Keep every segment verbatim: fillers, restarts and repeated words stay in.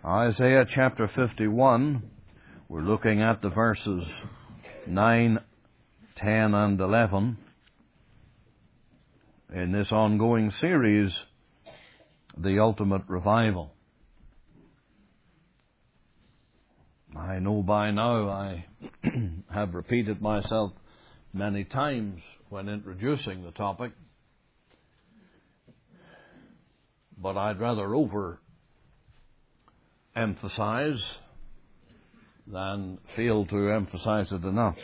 Isaiah chapter fifty-one, we're looking at the verses nine, ten and eleven in this ongoing series, The Ultimate Revival. I know by now I have repeated myself many times when introducing the topic, but I'd rather over emphasize than fail to emphasize it enough.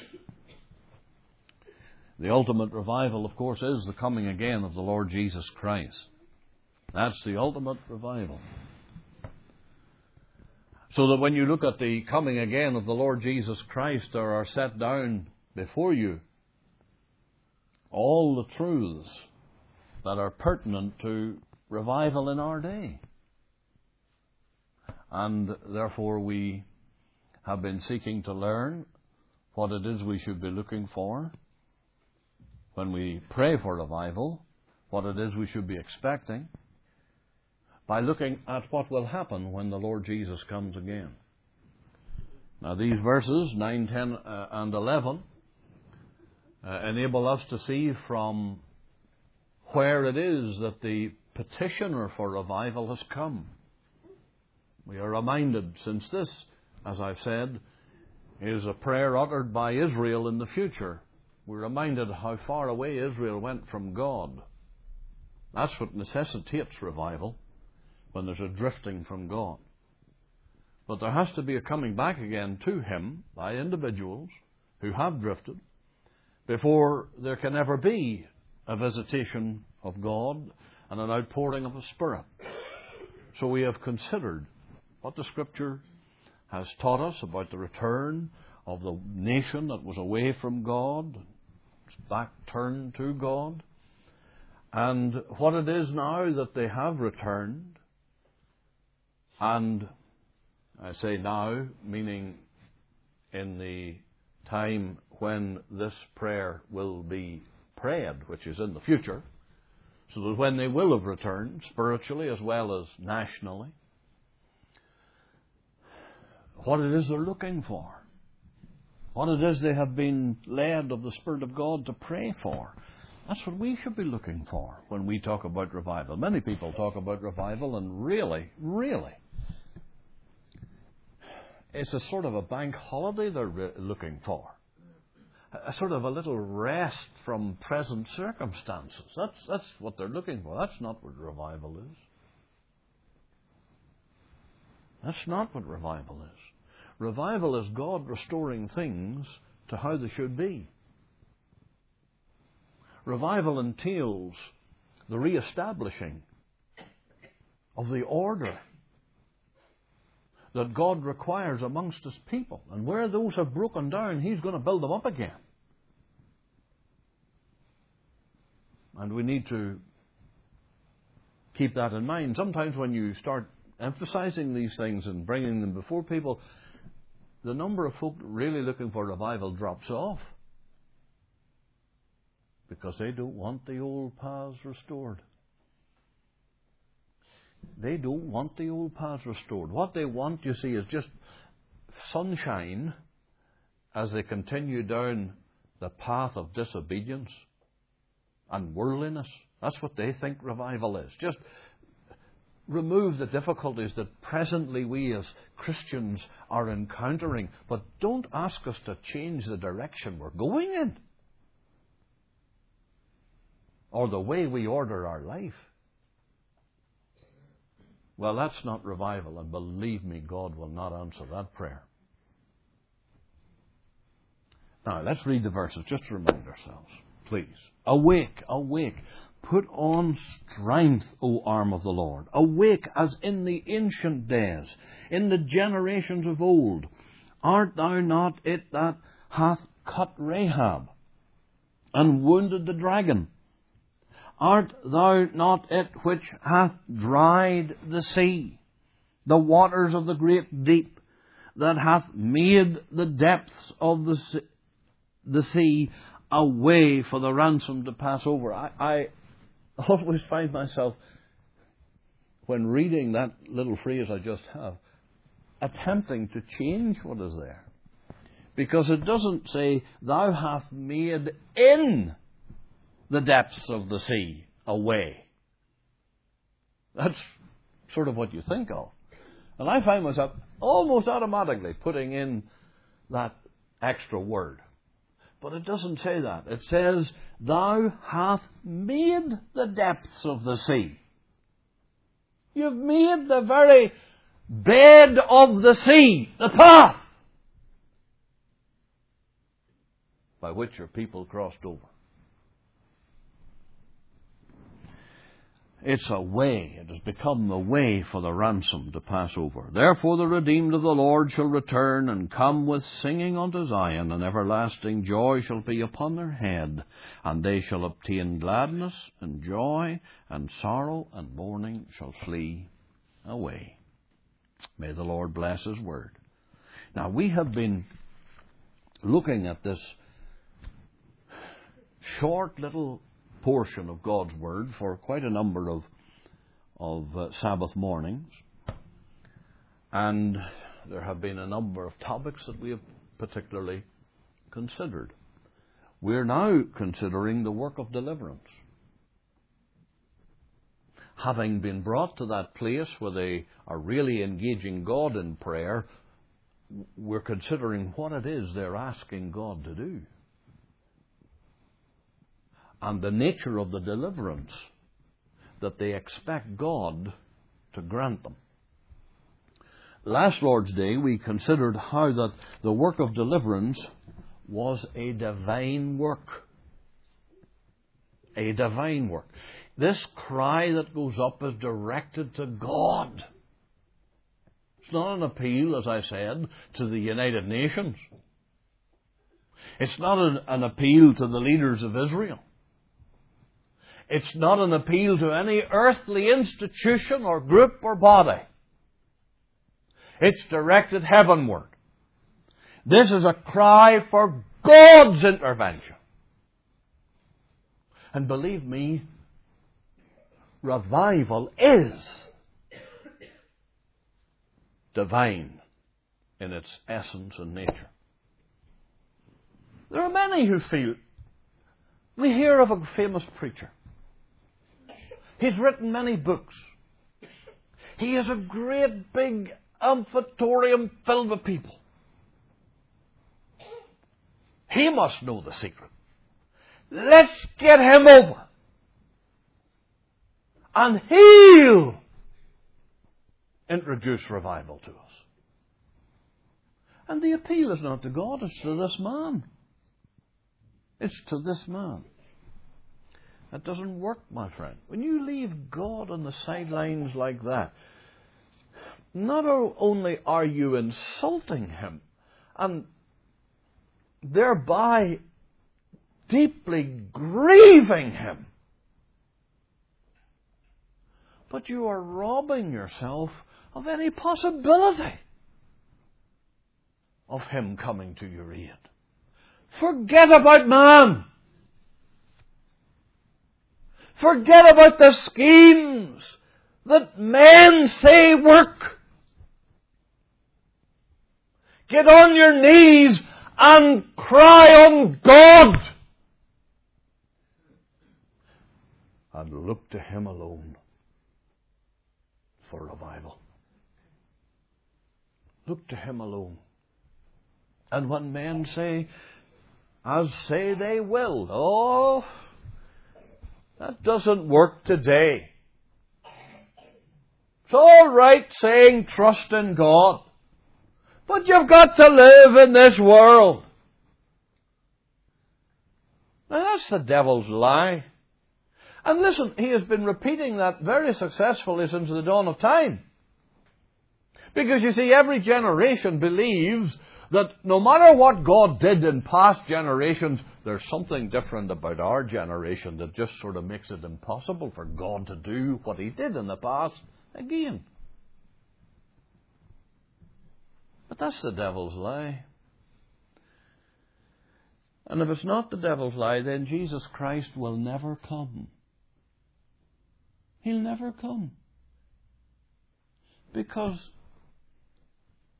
The ultimate revival, of course, is the coming again of the Lord Jesus Christ. That's the ultimate revival. So that when you look at the coming again of the Lord Jesus Christ, there are set down before you all the truths that are pertinent to revival in our day. And therefore we have been seeking to learn what it is we should be looking for when we pray for revival, what it is we should be expecting, by looking at what will happen when the Lord Jesus comes again. Now these verses, nine, ten uh, and eleven, uh, enable us to see from where it is that the petitioner for revival has come. We are reminded, since this, as I've said, is a prayer uttered by Israel in the future, we're reminded how far away Israel went from God. That's what necessitates revival, when there's a drifting from God. But there has to be a coming back again to Him by individuals who have drifted before there can ever be a visitation of God and an outpouring of the Spirit. So we have considered what the Scripture has taught us about the return of the nation that was away from God, back turned to God, and what it is now that they have returned. And I say now, meaning in the time when this prayer will be prayed, which is in the future, so that when they will have returned, spiritually as well as nationally, what it is they're looking for, what it is they have been led of the Spirit of God to pray for. That's what we should be looking for when we talk about revival. Many people talk about revival, and really, really, it's a sort of a bank holiday they're re- looking for. A sort of a little rest from present circumstances. That's, that's what they're looking for. That's not what revival is. That's not what revival is. Revival is God restoring things to how they should be. Revival entails the re-establishing of the order that God requires amongst His people. And where those have broken down, He's going to build them up again. And we need to keep that in mind. Sometimes when you start emphasizing these things and bringing them before people, the number of folk really looking for revival drops off, because they don't want the old paths restored. They don't want the old paths restored. What they want, you see, is just sunshine as they continue down the path of disobedience and worldliness. That's what they think revival is. Just remove the difficulties that presently we as Christians are encountering, but don't ask us to change the direction we're going in or the way we order our life. Well, that's not revival, and believe me, God will not answer that prayer. Now, let's read the verses just to remind ourselves, please. Awake, awake. Put on strength, O arm of the Lord. Awake as in the ancient days, in the generations of old. Art thou not it that hath cut Rahab and wounded the dragon? Art thou not it which hath dried the sea, the waters of the great deep, that hath made the depths of the sea, the sea a way for the ransom to pass over? I, I always find myself, when reading that little phrase I just have, attempting to change what is there. Because it doesn't say, thou hast made in the depths of the sea a way. That's sort of what you think of. And I find myself almost automatically putting in that extra word. But it doesn't say that. It says, thou hast made the depths of the sea. You've made the very bed of the sea, the path by which your people crossed over. It's a way. It has become the way for the ransom to pass over. Therefore the redeemed of the Lord shall return and come with singing unto Zion, and everlasting joy shall be upon their head. And they shall obtain gladness and joy, and sorrow and mourning shall flee away. May the Lord bless His word. Now, we have been looking at this short little portion of God's Word for quite a number of, of uh, Sabbath mornings. And there have been a number of topics that we have particularly considered. We're now considering the work of deliverance. Having been brought to that place where they are really engaging God in prayer, we're considering what it is they're asking God to do. And the nature of the deliverance that they expect God to grant them. Last Lord's Day we considered how that the work of deliverance was a divine work. A divine work. This cry that goes up is directed to God. It's not an appeal, as I said, to the United Nations. It's not an, an appeal to the leaders of Israel. It's not an appeal to any earthly institution or group or body. It's directed heavenward. This is a cry for God's intervention. And believe me, revival is divine in its essence and nature. There are many who feel, we hear of a famous preacher. He's written many books. He has a great big amphitheater filled with people. He must know the secret. Let's get him over. And he'll introduce revival to us. And the appeal is not to God, it's to this man. It's to this man. That doesn't work, my friend. When you leave God on the sidelines like that, not only are you insulting Him and thereby deeply grieving Him, but you are robbing yourself of any possibility of Him coming to your aid. Forget about man. Forget about the schemes that men say work. Get on your knees and cry on God. And look to Him alone for revival. Look to Him alone. And when men say, as say they will, oh, that doesn't work today. It's all right saying trust in God, but you've got to live in this world. Now that's the devil's lie. And listen, he has been repeating that very successfully since the dawn of time. Because you see, every generation believes that no matter what God did in past generations, there's something different about our generation that just sort of makes it impossible for God to do what He did in the past again. But that's the devil's lie. And if it's not the devil's lie, then Jesus Christ will never come. He'll never come. Because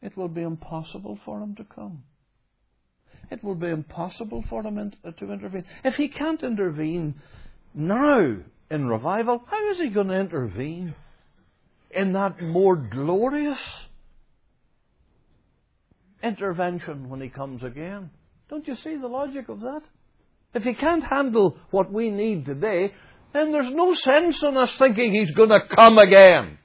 it will be impossible for him to come. It will be impossible for him in, uh, to intervene. If he can't intervene now in revival, how is he going to intervene in that more glorious intervention when he comes again? Don't you see the logic of that? If he can't handle what we need today, then there's no sense in us thinking he's going to come again.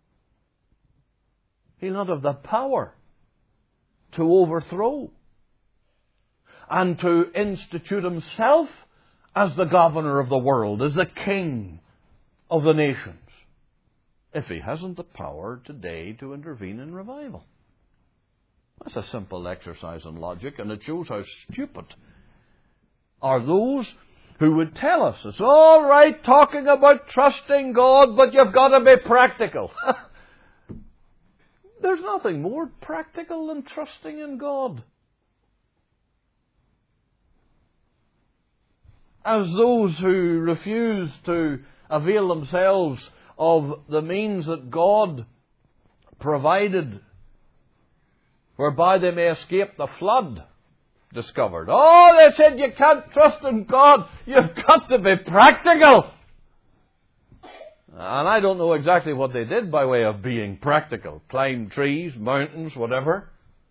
He'll not have the power to overthrow and to institute himself as the governor of the world, as the king of the nations, if he hasn't the power today to intervene in revival. That's a simple exercise in logic, and it shows how stupid are those who would tell us, it's all right talking about trusting God, but you've got to be practical. There's nothing more practical than trusting in God. As those who refuse to avail themselves of the means that God provided whereby they may escape the flood discovered. Oh, they said you can't trust in God. You've got to be practical. And I don't know exactly what they did by way of being practical. Climbed trees, mountains, whatever.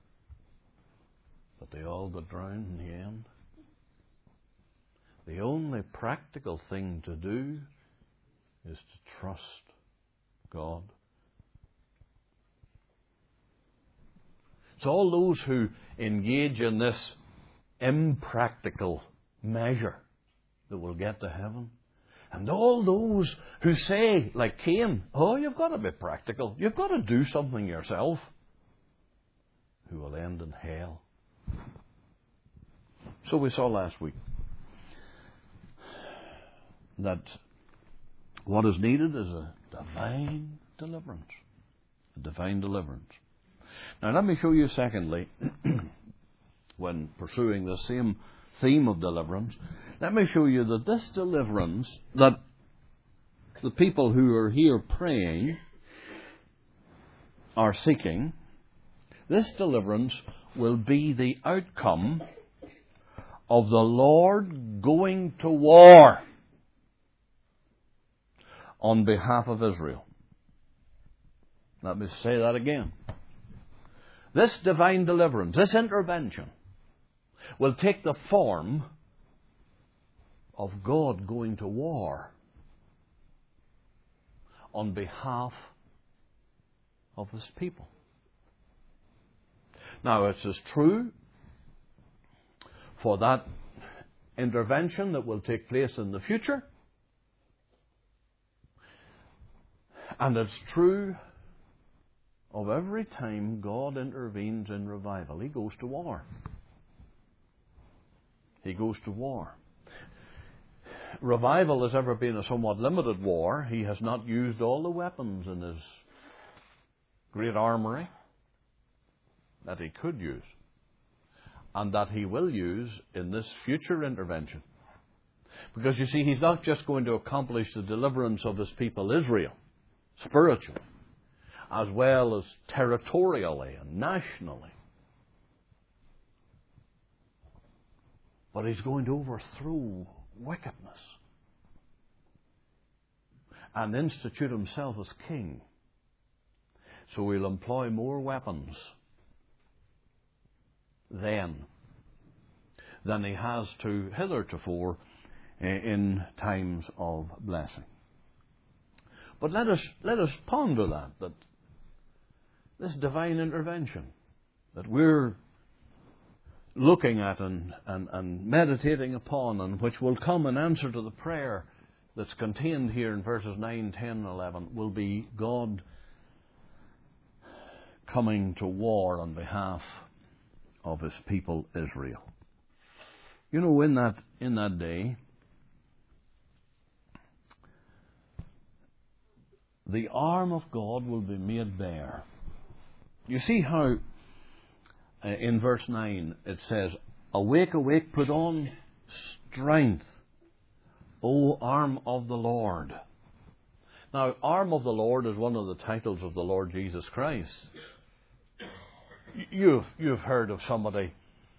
But they all got drowned in the end. The only practical thing to do is to trust God. It's all those who engage in this impractical measure that will get to heaven. And all those who say, like Cain, oh, you've got to be practical. You've got to do something yourself, who will end in hell. So we saw last week that what is needed is a divine deliverance. A divine deliverance. Now let me show you secondly, when pursuing the same theme of deliverance, let me show you that this deliverance that the people who are here praying are seeking, this deliverance will be the outcome of the Lord going to war on behalf of Israel. Let me say that again. This divine deliverance, this intervention, will take the form of God going to war on behalf of His people. Now, it's as true for that intervention that will take place in the future, and it's true of every time God intervenes in revival. He goes to war. He goes to war. Revival has ever been a somewhat limited war. He has not used all the weapons in His great armoury that He could use, and that He will use in this future intervention. Because you see, He's not just going to accomplish the deliverance of His people Israel, spiritually, as well as territorially and nationally. But He's going to overthrow wickedness and institute Himself as king. So He'll employ more weapons then than He has to hitherto in times of blessing. But let us let us ponder that, that this divine intervention that we're looking at and, and, and meditating upon, and which will come in answer to the prayer that's contained here in verses nine, ten, and eleven, will be God coming to war on behalf of His people Israel. You know, in that in that day, the arm of God will be made bare. You see how uh, in verse nine it says, "Awake, awake, put on strength, O arm of the Lord." Now, arm of the Lord is one of the titles of the Lord Jesus Christ. You've, you've heard of somebody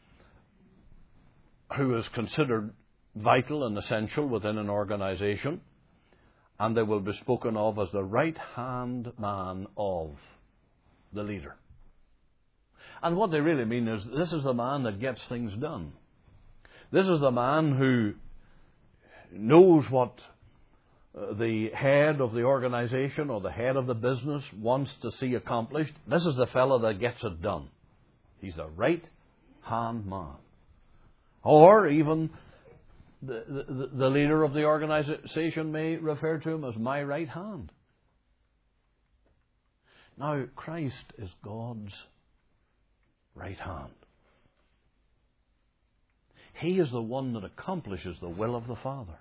who is considered vital and essential within an organization, and they will be spoken of as the right-hand man of the leader. And what they really mean is, this is the man that gets things done. This is the man who knows what the head of the organization or the head of the business wants to see accomplished. This is the fellow that gets it done. He's the right-hand man. Or even the, the, the leader of the organization may refer to him as my right hand. Now, Christ is God's right hand. He is the one that accomplishes the will of the Father.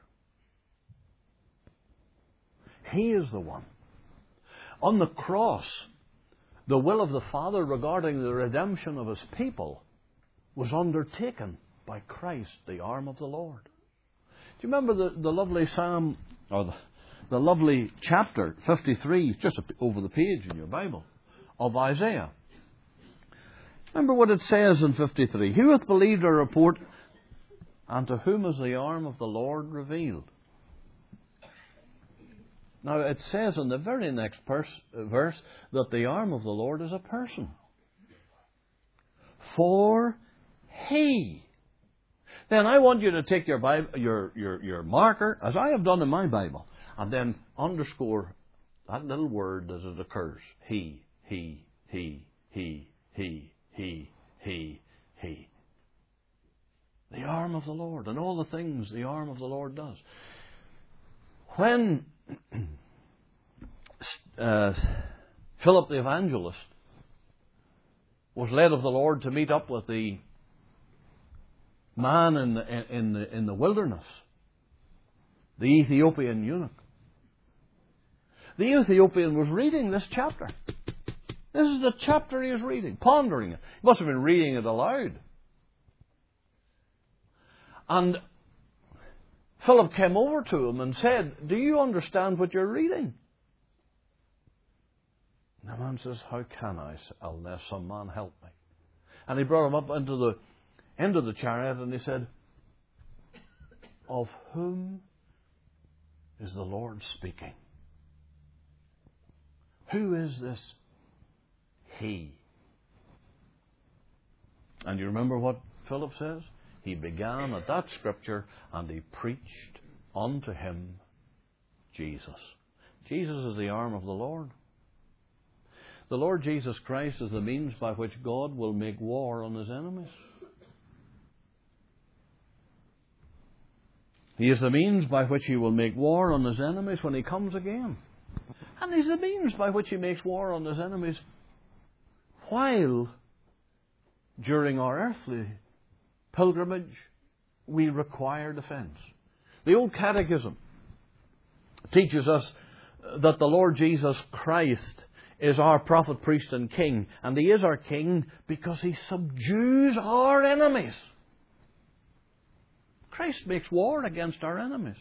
He is the one. On the cross, the will of the Father regarding the redemption of His people was undertaken by Christ, the arm of the Lord. Do you remember the, the lovely Psalm, or the, the lovely chapter fifty-three, just over the page in your Bible, of Isaiah? Remember what it says in fifty-three. Who hath believed our report, and to whom is the arm of the Lord revealed? Now, it says in the very next verse, verse that the arm of the Lord is a person. For He. Then I want you to take your, Bible, your, your, your marker, as I have done in my Bible, and then underscore that little word as it occurs. He, He, He, He, He, He, He, He. The arm of the Lord, and all the things the arm of the Lord does. When uh, Philip the evangelist was led of the Lord to meet up with the man in the, in the, in the wilderness, the Ethiopian eunuch, the Ethiopian was reading this chapter. This is the chapter he was reading, pondering it. He must have been reading it aloud. And Philip came over to him and said, do you understand what you're reading? And the man says, how can I, unless some man help me? And he brought him up into the into the chariot and he said, of whom is the Lord speaking? Who is this He? And you remember what Philip says? He began at that scripture and he preached unto him Jesus. Jesus is the arm of the Lord. The Lord Jesus Christ is the means by which God will make war on His enemies. He is the means by which He will make war on His enemies when He comes again. And He's the means by which He makes war on His enemies while, during our earthly pilgrimage, we require defense. The old catechism teaches us that the Lord Jesus Christ is our prophet, priest and king. And He is our king because He subdues our enemies. Christ makes war against our enemies.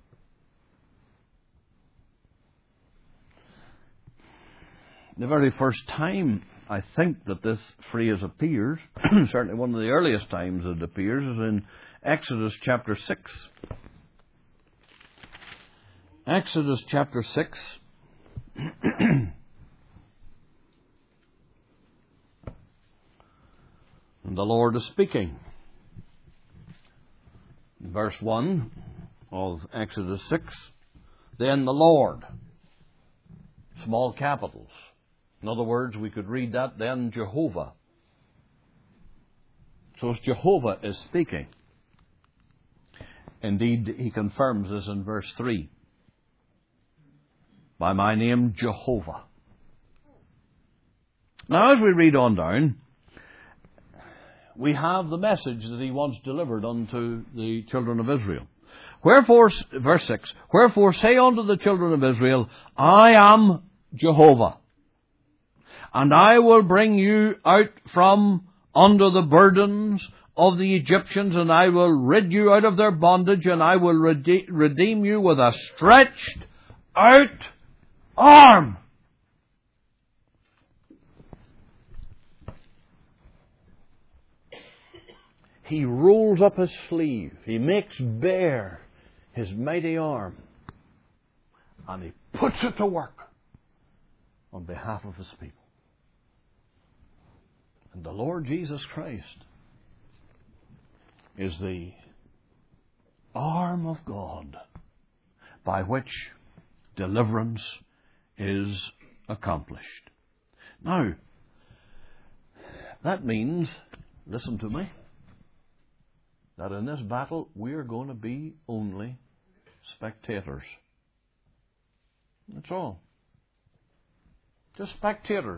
The very first time I think that this phrase appears, certainly one of the earliest times it appears, is in Exodus chapter six. Exodus chapter six. And the Lord is speaking. Verse one of Exodus six. Then the Lord. Small capitals. In other words, we could read that, then Jehovah. So it's Jehovah is speaking. Indeed, He confirms this in verse three. By my name, Jehovah. Now, as we read on down, we have the message that He once delivered unto the children of Israel. Wherefore, verse six, wherefore say unto the children of Israel, I am Jehovah. And I will bring you out from under the burdens of the Egyptians, and I will rid you out of their bondage, and I will rede- redeem you with a stretched out arm. He rolls up his sleeve. He makes bare his mighty arm. And he puts it to work on behalf of his people. And the Lord Jesus Christ is the arm of God by which deliverance is accomplished. Now, that means, listen to me, that in this battle we're going to be only spectators. That's all. Just spectators.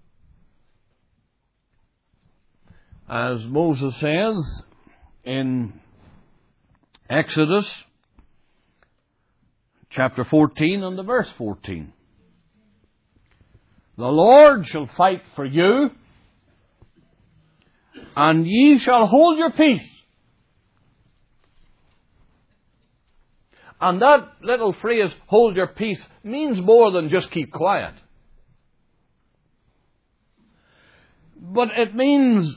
As Moses says in Exodus chapter fourteen and the verse fourteen. The Lord shall fight for you, and ye shall hold your peace. And that little phrase, hold your peace, means more than just keep quiet. But it means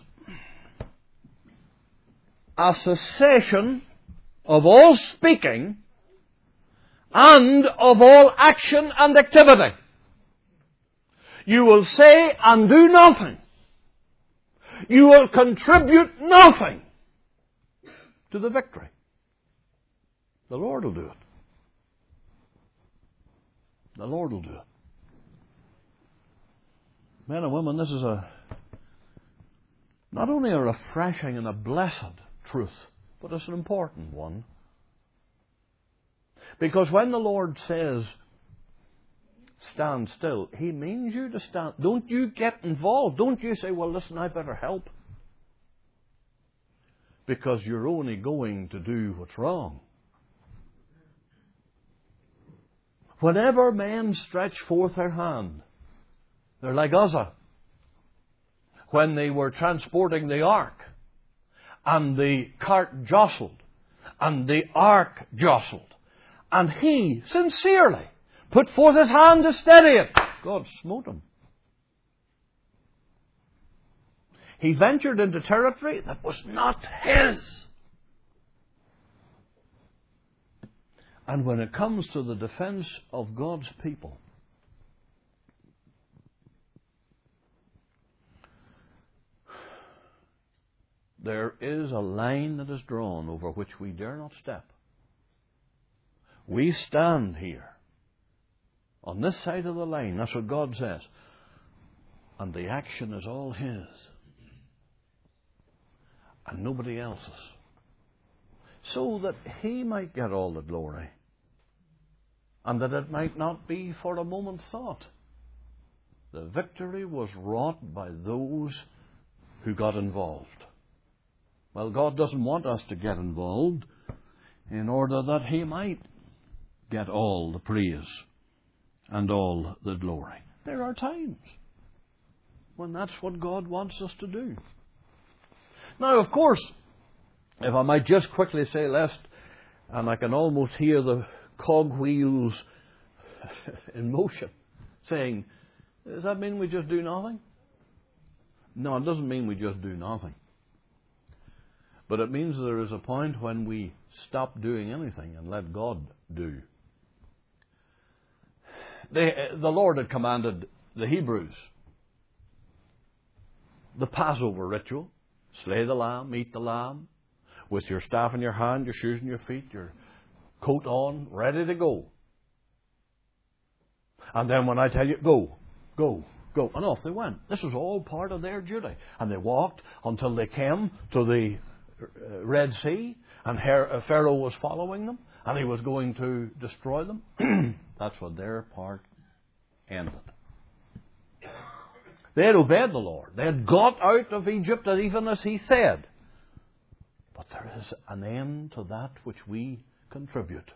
a cessation of all speaking and of all action and activity. You will say and do nothing. You will contribute nothing to the victory. The Lord will do it. The Lord will do it. Men and women, this is a not only a refreshing and a blessed truth, but it's an important one. Because when the Lord says, stand still, He means you to stand. Don't you get involved. Don't you say, well, listen, I better help. Because you're only going to do what's wrong. Whenever men stretch forth their hand, they're like Uzzah when they were transporting the ark, and the cart jostled, and the ark jostled, and he sincerely put forth his hand to steady it. God smote him. He ventured into territory that was not his. And when it comes to the defense of God's people, there is a line that is drawn over which we dare not step. We stand here on this side of the line. That's what God says. And the action is all His. And nobody else's. So that He might get all the glory. And that it might not be for a moment's thought. The victory was wrought by those who got involved. Well, God doesn't want us to get involved in order that He might get all the praise and all the glory. There are times when that's what God wants us to do. Now, of course, if I might just quickly say, lest, and I can almost hear the cogwheels in motion, saying, does that mean we just do nothing? No, it doesn't mean we just do nothing. But it means there is a point when we stop doing anything and let God do. They, the Lord had commanded the Hebrews the Passover ritual. Slay the lamb, eat the lamb, with your staff in your hand, your shoes in your feet, your coat on, ready to go. And then when I tell you, go, go, go, and off they went. This was all part of their duty. And they walked until they came to the Red Sea, and Pharaoh was following them, and he was going to destroy them. That's what their part ended. They had obeyed the Lord. They had got out of Egypt, even as He said. But there is an end to that which we contribute.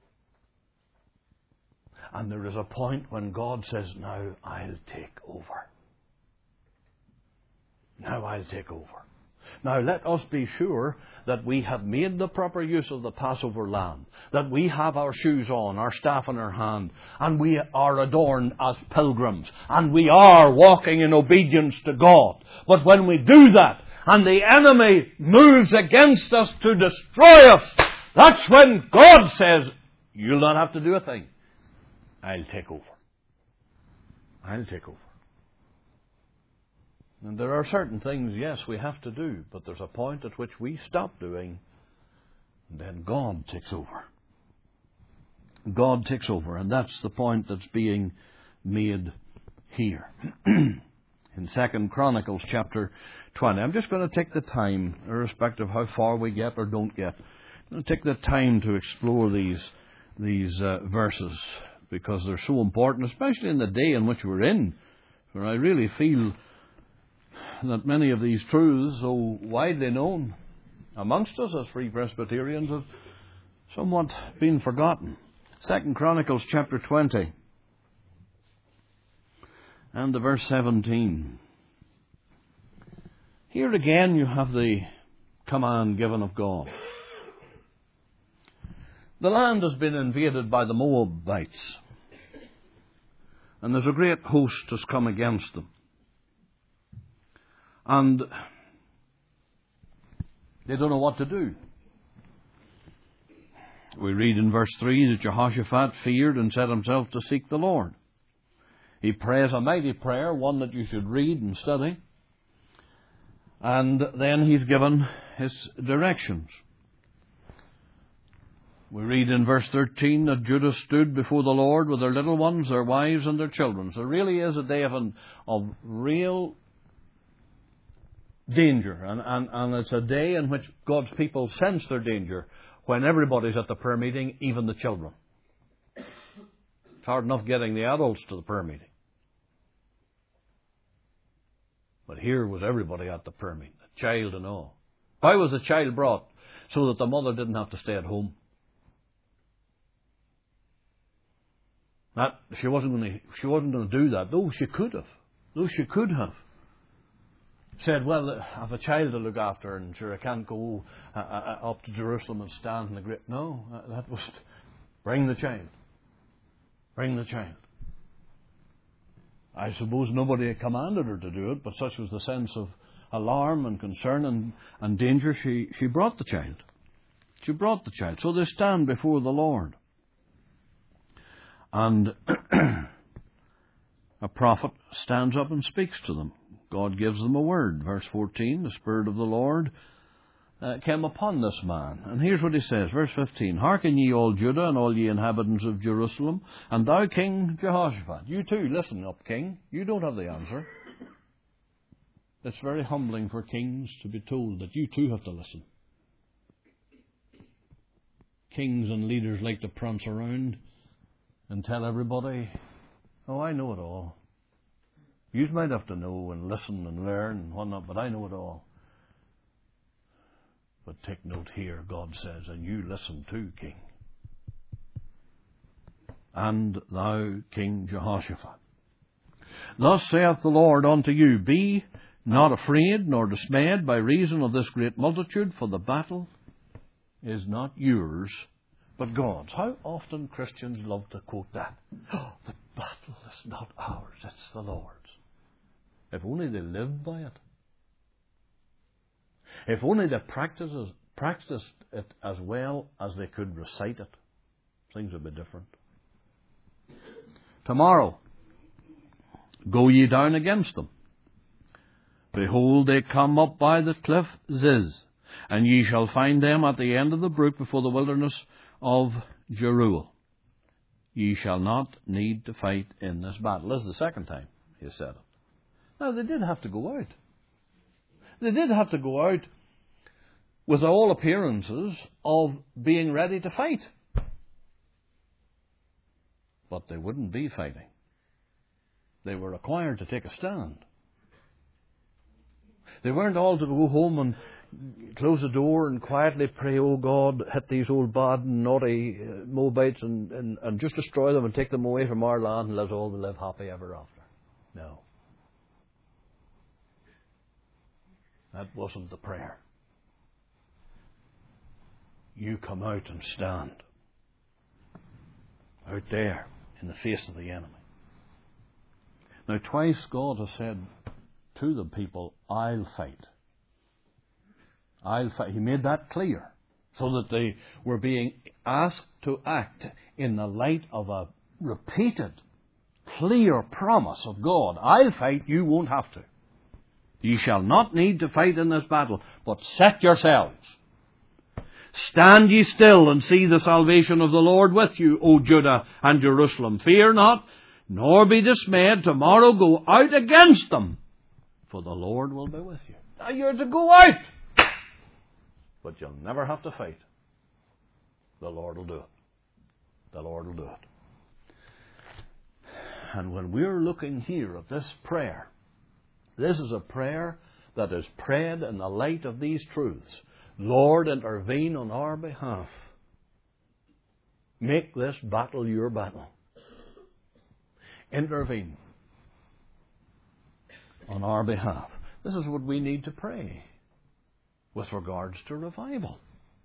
And there is a point when God says, now I'll take over. Now I'll take over. Now let us be sure that we have made the proper use of the Passover lamb, that we have our shoes on, our staff in our hand, and we are adorned as pilgrims, and we are walking in obedience to God. But when we do that, and the enemy moves against us to destroy us, that's when God says, you'll not have to do a thing. I'll take over. I'll take over. And there are certain things, yes, we have to do, but there's a point at which we stop doing, and then God takes over. God takes over, and that's the point that's being made here. In Second Chronicles chapter twenty. I'm just going to take the time, irrespective of how far we get or don't get. I'm going to take the time to explore these, these uh, verses, because they're so important, especially in the day in which we're in, where I really feel that many of these truths, so widely known amongst us as Free Presbyterians, have somewhat been forgotten. Second Chronicles chapter twenty and the verse seventeen. Here again you have the command given of God. The land has been invaded by the Moabites, and there's a great host has come against them. And they don't know what to do. We read in verse three that Jehoshaphat feared and set himself to seek the Lord. He prays a mighty prayer, one that you should read and study. And then he's given his directions. We read in verse thirteen that Judah stood before the Lord with their little ones, their wives and their children. So it really is a day of, an, of real danger. And, and, and it's a day in which God's people sense their danger when everybody's at the prayer meeting, even the children. It's hard enough getting the adults to the prayer meeting. But here was everybody at the prayer meeting, the child and all. Why was the child brought? So that the mother didn't have to stay at home. That, she wasn't going to, she wasn't going to do that, though she could have. Though she could have. Said, well, I have a child to look after, and sure, I can't go uh, uh, up to Jerusalem and stand in the great... No, that was... Bring the child. Bring the child. I suppose nobody had commanded her to do it, but such was the sense of alarm and concern and, and danger, she, she brought the child. She brought the child. So they stand before the Lord. And a prophet stands up and speaks to them. God gives them a word. Verse fourteen, the Spirit of the Lord uh, came upon this man. And here's what he says, verse fifteen. Hearken ye all Judah and all ye inhabitants of Jerusalem, and thou King Jehoshaphat. You too, listen up, King. You don't have the answer. It's very humbling for kings to be told that you too have to listen. Kings and leaders like to prance around and tell everybody, oh, I know it all. You might have to know and listen and learn and whatnot, but I know it all. But take note here, God says, and you listen too, King. And thou, King Jehoshaphat. Thus saith the Lord unto you, be not afraid nor dismayed by reason of this great multitude, for the battle is not yours, but God's. How often Christians love to quote that. Oh, the battle is not ours, it's the Lord's. If only they lived by it. If only they practiced, practiced it as well as they could recite it, things would be different. Tomorrow, go ye down against them. Behold, they come up by the cliff Ziz, and ye shall find them at the end of the brook before the wilderness of Jeruel. Ye shall not need to fight in this battle. This is the second time he said it. Now, they did have to go out. They did have to go out with all appearances of being ready to fight. But they wouldn't be fighting. They were required to take a stand. They weren't all to go home and close the door and quietly pray, oh God, hit these old bad and naughty Moabites and, and, and just destroy them and take them away from our land and let us all live happy ever after. No. That wasn't the prayer. You come out and stand. Out there in the face of the enemy. Now twice God has said to the people, I'll fight. I'll fight. He made that clear, so that they were being asked to act in the light of a repeated, clear promise of God. I'll fight, you won't have to. Ye shall not need to fight in this battle, but set yourselves. Stand ye still and see the salvation of the Lord with you, O Judah and Jerusalem. Fear not, nor be dismayed. Tomorrow go out against them, for the Lord will be with you. Now you're to go out, but you'll never have to fight. The Lord will do it. The Lord will do it. And when we're looking here at this prayer, this is a prayer that is prayed in the light of these truths. Lord, intervene on our behalf. Make this battle your battle. Intervene on our behalf. This is what we need to pray with regards to revival.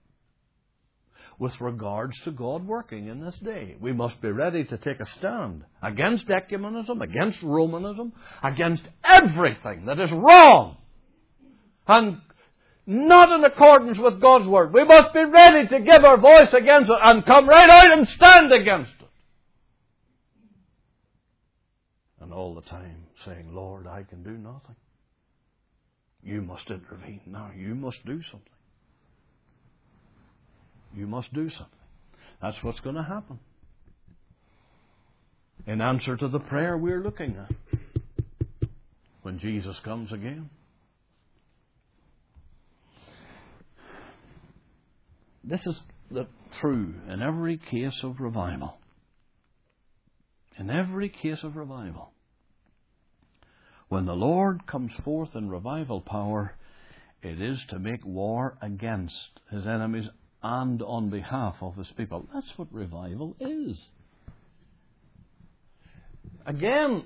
With regards to God working in this day. We must be ready to take a stand against ecumenism, against Romanism, against everything that is wrong and not in accordance with God's Word. We must be ready to give our voice against it and come right out and stand against it. And all the time saying, Lord, I can do nothing. You must intervene now. You must do something. You must do something. That's what's going to happen. In answer to the prayer we're looking at when Jesus comes again. This is the true in every case of revival. In every case of revival. When the Lord comes forth in revival power, it is to make war against His enemies and on behalf of His people. That's what revival is. Again,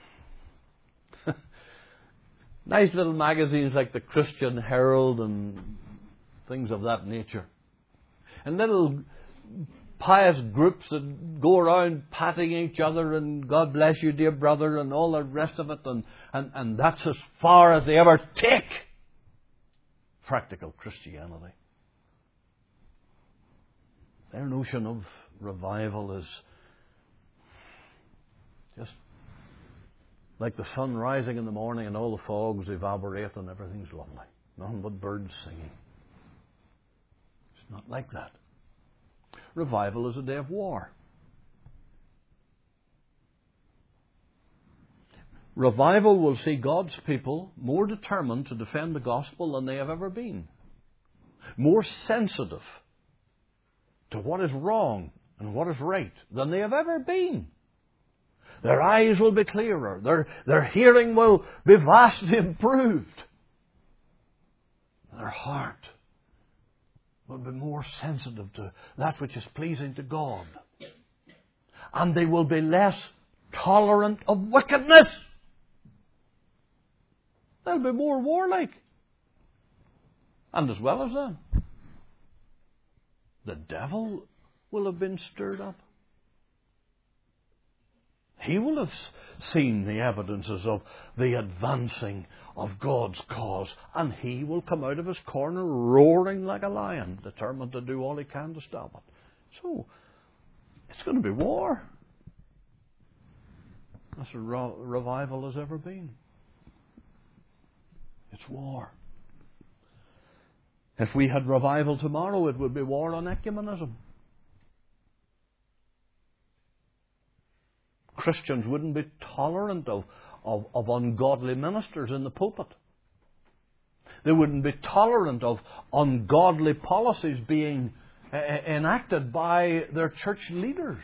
nice little magazines like the Christian Herald and things of that nature. And little pious groups that go around patting each other and God bless you, dear brother, and all the rest of it. And, and, and that's as far as they ever take practical Christianity. Their notion of revival is just like the sun rising in the morning and all the fogs evaporate and everything's lovely. Nothing but birds singing. It's not like that. Revival is a day of war. Revival will see God's people more determined to defend the gospel than they have ever been. More sensitive to what is wrong and what is right than they have ever been. Their eyes will be clearer. Their, their hearing will be vastly improved. Their heart will be more sensitive to that which is pleasing to God. And they will be less tolerant of wickedness. They'll be more warlike. And as well as that, the devil will have been stirred up. He will have seen the evidences of the advancing of God's cause, and he will come out of his corner roaring like a lion, determined to do all he can to stop it. So, it's going to be war. That's as re- revival has ever been. It's war. If we had revival tomorrow, it would be war on ecumenism. Christians wouldn't be tolerant of, of, of ungodly ministers in the pulpit. They wouldn't be tolerant of ungodly policies being uh, enacted by their church leaders.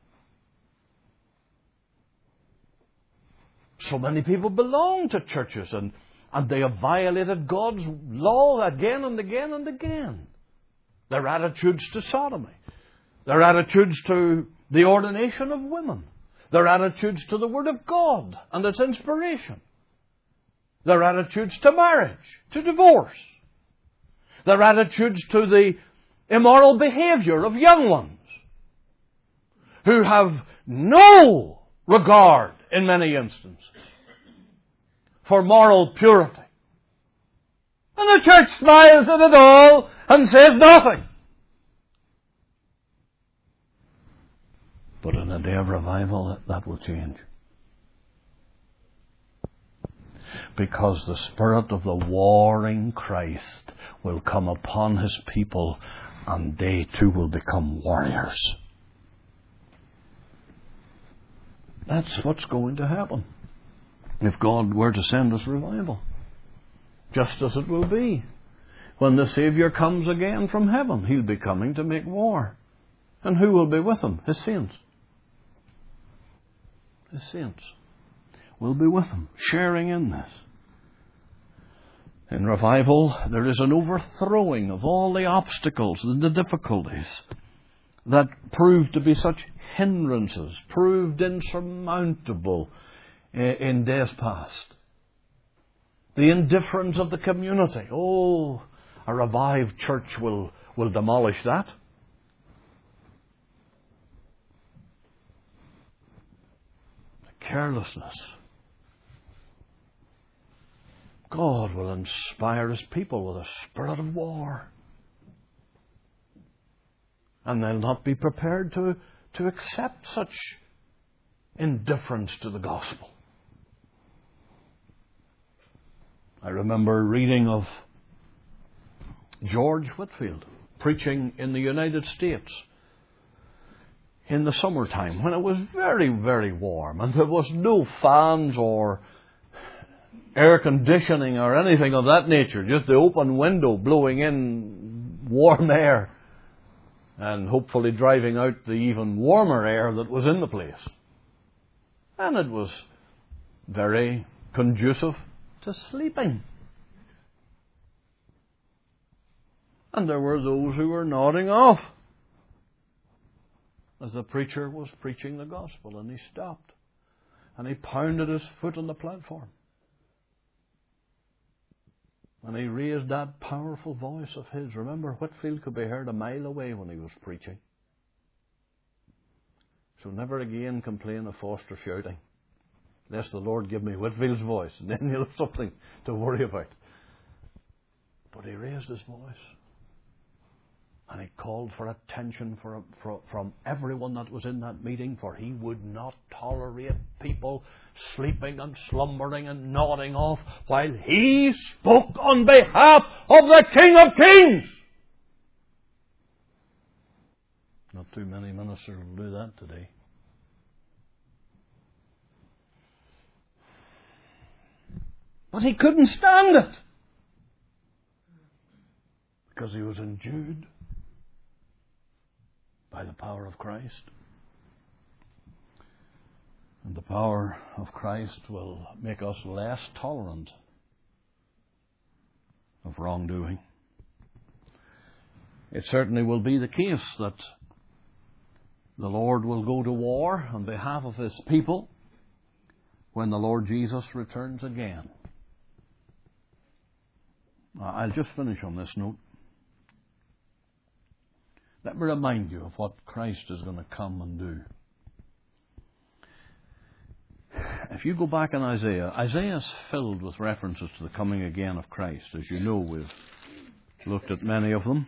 So many people belong to churches and, and they have violated God's law again and again and again. Their attitudes to sodomy. Their attitudes to the ordination of women. Their attitudes to the Word of God and its inspiration. Their attitudes to marriage, to divorce. Their attitudes to the immoral behavior of young ones who have no regard, in many instances, for moral purity. And the church smiles at it all and says nothing. But in a day of revival, that, that will change. Because the Spirit of the warring Christ will come upon His people, and they too will become warriors. That's what's going to happen if God were to send us revival. Just as it will be. When the Saviour comes again from heaven, He'll be coming to make war. And who will be with Him? His saints. His saints will be with Him, sharing in this. In revival, there is an overthrowing of all the obstacles and the difficulties that proved to be such hindrances, proved insurmountable in days past. The indifference of the community. Oh, a revived church will, will demolish that. The carelessness. God will inspire His people with a spirit of war. And they'll not be prepared to, to accept such indifference to the gospel. I remember reading of George Whitefield preaching in the United States in the summertime when it was very, very warm and there was no fans or air conditioning or anything of that nature, just the open window blowing in warm air and hopefully driving out the even warmer air that was in the place. And it was very conducive to sleeping. And there were those who were nodding off as the preacher was preaching the gospel, and he stopped and he pounded his foot on the platform. And he raised that powerful voice of his. Remember, Whitefield could be heard a mile away when he was preaching. So never again complain of Foster shouting. Lest the Lord give me Whitefield's voice, and then you'll have something to worry about. But he raised his voice. And he called for attention for, for, from everyone that was in that meeting, for he would not tolerate people sleeping and slumbering and nodding off while he spoke on behalf of the King of Kings. Not too many ministers will do that today. But he couldn't stand it because he was endued by the power of Christ. And the power of Christ will make us less tolerant of wrongdoing. It certainly will be the case that the Lord will go to war on behalf of His people when the Lord Jesus returns again. I'll just finish on this note. Let me remind you of what Christ is going to come and do. If you go back in Isaiah, Isaiah is filled with references to the coming again of Christ. As you know, we've looked at many of them.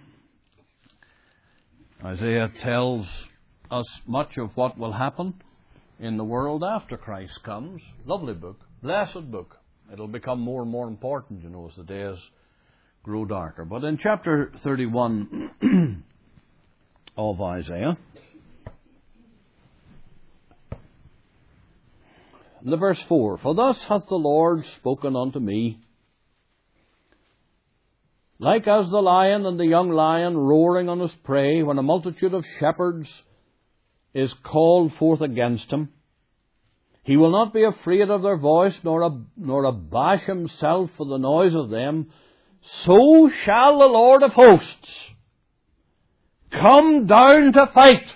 Isaiah tells us much of what will happen in the world after Christ comes. Lovely book, blessed book. It'll become more and more important, you know, as the days grow darker. But in chapter thirty-one of Isaiah, the verse four, "For thus hath the Lord spoken unto me, like as the lion and the young lion roaring on his prey, when a multitude of shepherds is called forth against him. He will not be afraid of their voice, nor, ab- nor abash himself for the noise of them. So shall the Lord of hosts come down to fight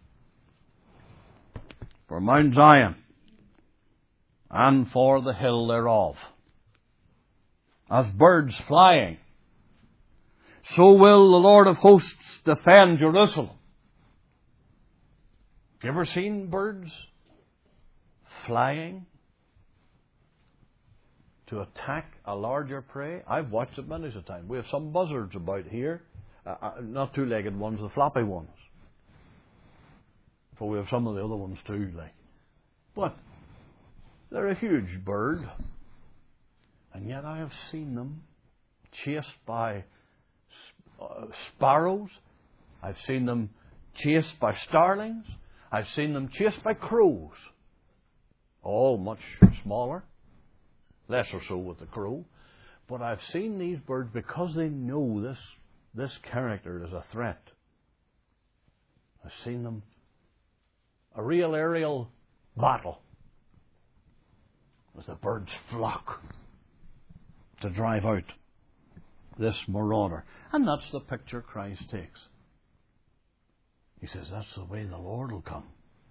for Mount Zion and for the hill thereof. As birds flying, so will the Lord of hosts defend Jerusalem." Have you ever seen birds flying? to attack a larger prey. I've watched it many a time. We have some buzzards about here, uh, uh, not two-legged ones, the floppy ones. For we have some of the other ones too, like. But they're a huge bird, and yet I have seen them chased by uh, sparrows. I've seen them chased by starlings. I've seen them chased by crows. All much smaller, lesser so with the crow. But I've seen these birds because they know this, this character is a threat. I've seen them, a real aerial battle as the birds flock to drive out this marauder. And that's the picture Christ takes. He says, that's the way the Lord will come.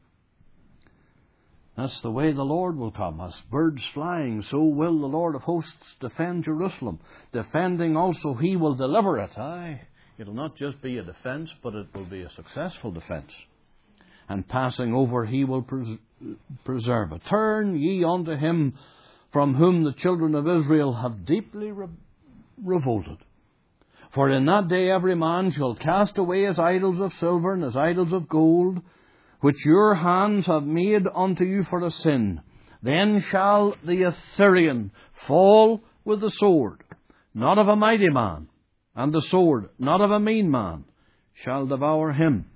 That's the way the Lord will come. As birds flying, so will the Lord of hosts defend Jerusalem. Defending also, he will deliver it. Aye, it'll not just be a defence, but it will be a successful defence. And passing over, he will pres- preserve it. Turn ye unto him from whom the children of Israel have deeply re- revolted. For in that day every man shall cast away his idols of silver and his idols of gold, which your hands have made unto you for a sin. Then shall the Assyrian fall with the sword, not of a mighty man, and the sword, not of a mean man, shall devour him.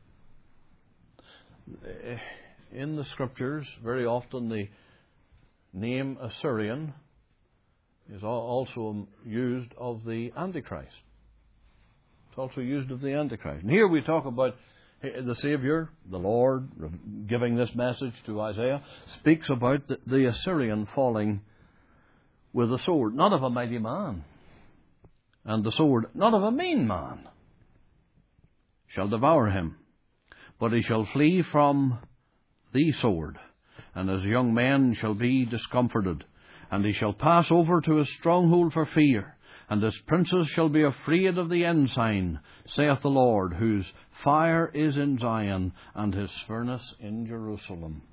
In the Scriptures, very often the name Assyrian is also used of the Antichrist. It's also used of the Antichrist. And here we talk about the Saviour, the Lord, giving this message to Isaiah, speaks about the, the Assyrian falling with a sword, not of a mighty man, and the sword, not of a mean man, shall devour him. But he shall flee from the sword, and his young men shall be discomforted, and he shall pass over to his stronghold for fear, and his princes shall be afraid of the ensign, saith the Lord, whose fire is in Zion, and his furnace in Jerusalem.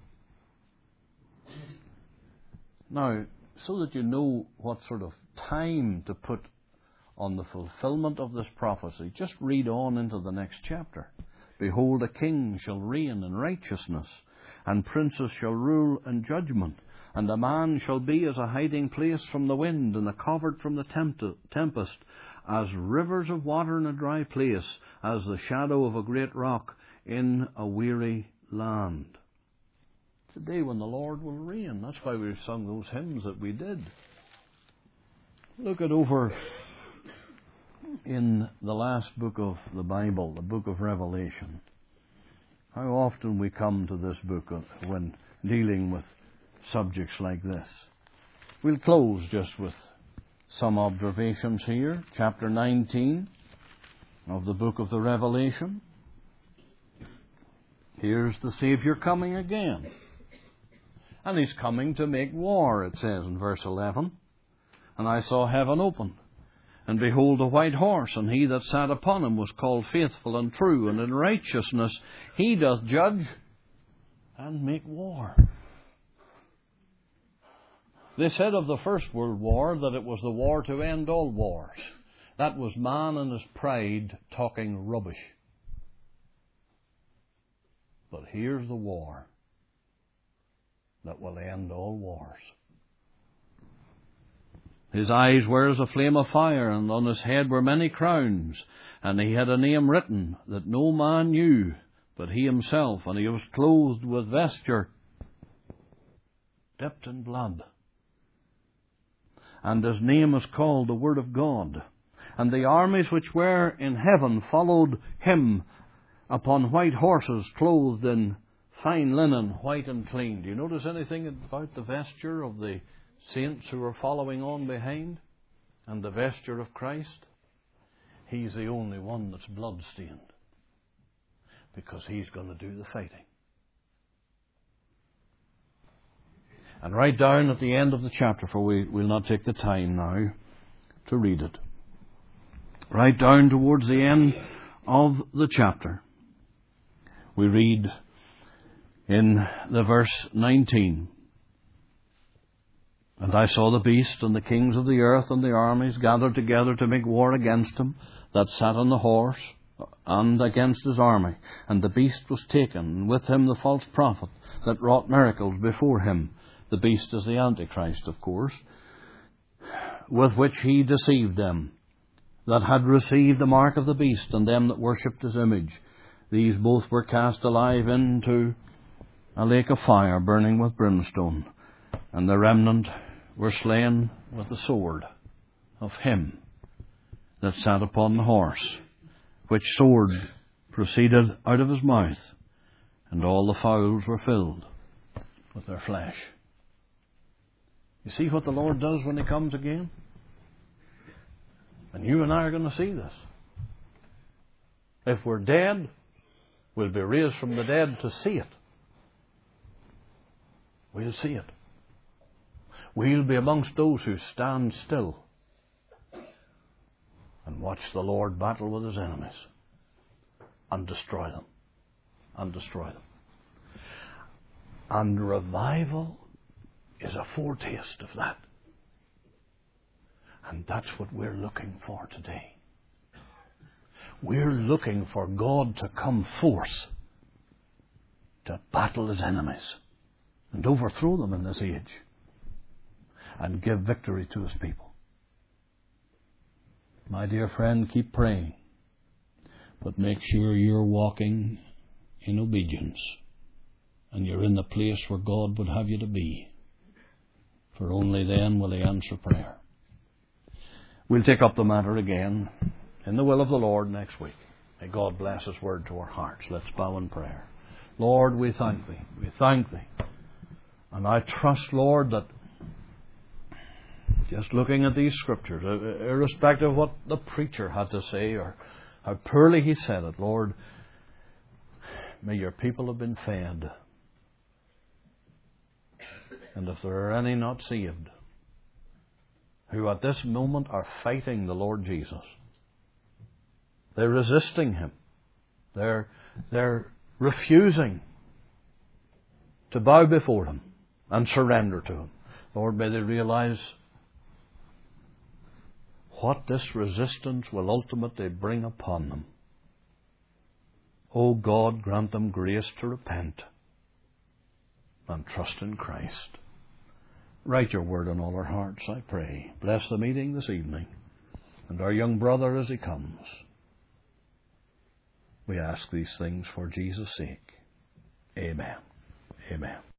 Now, so that you know what sort of time to put on the fulfillment of this prophecy, just read on into the next chapter. Behold, a king shall reign in righteousness, and princes shall rule in judgment. And a man shall be as a hiding place from the wind, and a covert from the tempest, as rivers of water in a dry place, as the shadow of a great rock in a weary land. It's a day when the Lord will reign. That's why we sung those hymns that we did. Look at over in the last book of the Bible, the book of Revelation. How often we come to this book when dealing with subjects like this. We'll close just with some observations here. Chapter nineteen of the book of the Revelation. Here's the Saviour coming again. And he's coming to make war, it says in verse eleven. And I saw heaven open, and behold a white horse, and he that sat upon him was called Faithful and True, and in righteousness he doth judge and make war. They said of the First World War that it was the war to end all wars. That was man and his pride talking rubbish. But here's the war that will end all wars. His eyes were as a flame of fire, and on his head were many crowns, and he had a name written that no man knew but he himself, and he was clothed with vesture dipped in blood. And his name is called the Word of God. And the armies which were in heaven followed him upon white horses, clothed in fine linen, white and clean. Do you notice anything about the vesture of the saints who are following on behind? And the vesture of Christ? He's the only one that's blood-stained, because he's going to do the fighting. And right down at the end of the chapter, for we will not take the time now to read it. Right down towards the end of the chapter, we read in the verse nineteen, And I saw the beast and the kings of the earth and the armies gathered together to make war against him that sat on the horse and against his army. And the beast was taken, and with him the false prophet that wrought miracles before him. The beast is the Antichrist, of course, with which he deceived them that had received the mark of the beast, and them that worshipped his image. These both were cast alive into a lake of fire burning with brimstone, and the remnant were slain with the sword of him that sat upon the horse, which sword proceeded out of his mouth, and all the fowls were filled with their flesh. You see what the Lord does when he comes again? And you and I are going to see this. If we're dead, we'll be raised from the dead to see it. We'll see it. We'll be amongst those who stand still and watch the Lord battle with his enemies and destroy them. And destroy them. And revival is a foretaste of that. And that's what we're looking for today. We're looking for God to come forth to battle his enemies and overthrow them in this age and give victory to his people. My dear friend, keep praying, but make sure you're walking in obedience and you're in the place where God would have you to be, for only then will he answer prayer. We'll take up the matter again in the will of the Lord next week. May God bless his word to our hearts. Let's bow in prayer. Lord, we thank thee. We thank thee. And I trust, Lord, that just looking at these scriptures, irrespective of what the preacher had to say or how poorly he said it, Lord, may your people have been fed. And if there are any not saved, who at this moment are fighting the Lord Jesus, they're resisting him, they're, they're refusing to bow before him and surrender to him, Lord, may they realize what this resistance will ultimately bring upon them. O God, grant them grace to repent and trust in Christ. Write your word on all our hearts, I pray. Bless the meeting this evening and our young brother as he comes. We ask these things for Jesus' sake. Amen. Amen.